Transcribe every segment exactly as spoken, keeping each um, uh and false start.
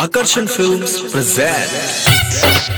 Akarshan Films present.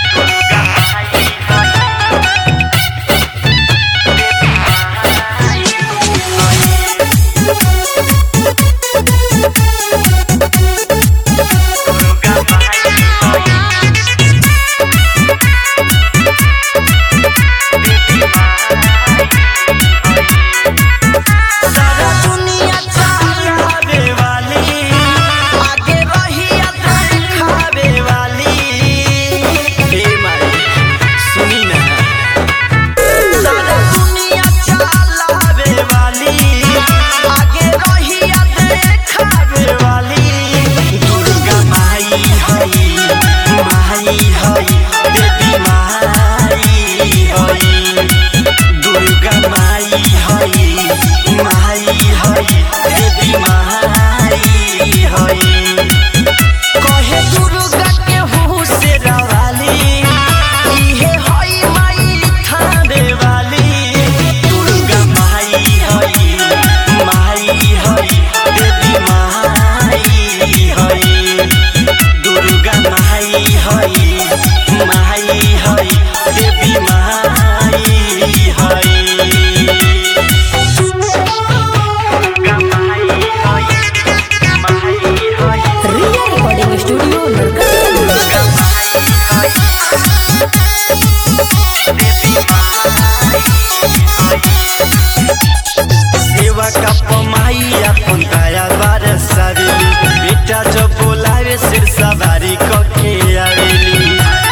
बेटा जब बोलावे सिर सवारी कके आवेली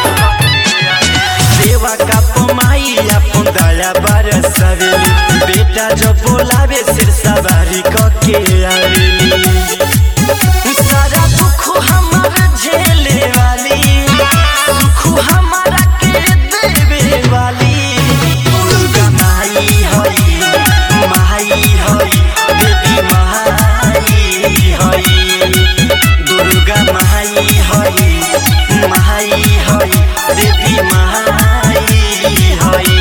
सेवा का पमाई अपन दया बरसावेली बेटा जब बोलावे सिर सवारी कके आवेली सारा दुख हमारा झेले वाली सुख हमारा के देवे वाली दुर्गा माई हई माई हई देवी माई हई दुर्गा माई हई माई हई देवी माई हई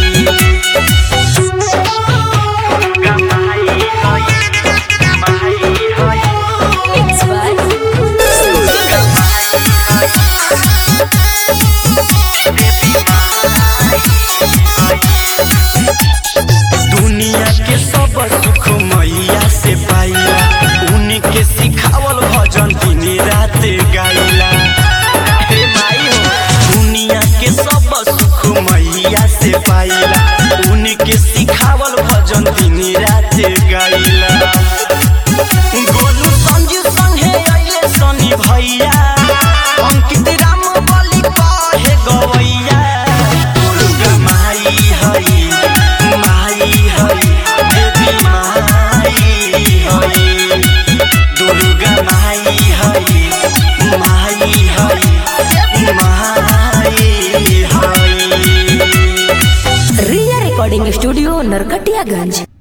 दुर्गा माई हई माई हई It's fun. दुर्गा माई हई देवी माई हई दुनिया के सब सुख मैया से पाइला उनके सिखावल भजन दिन रात गाइला हे माई हो दुनिया के सब सुख मैया से पाइला उनके सिखावल भजन दिन रात गाइला गोलू संजू संगे आइले सनी भैया अंकित राम बलि कहे गवैया दुर्गा माई हई माई हई देवी माई हई दुर्गा माई हई माई हई माई हई Ria Recording Studio, Narkatiyaganj.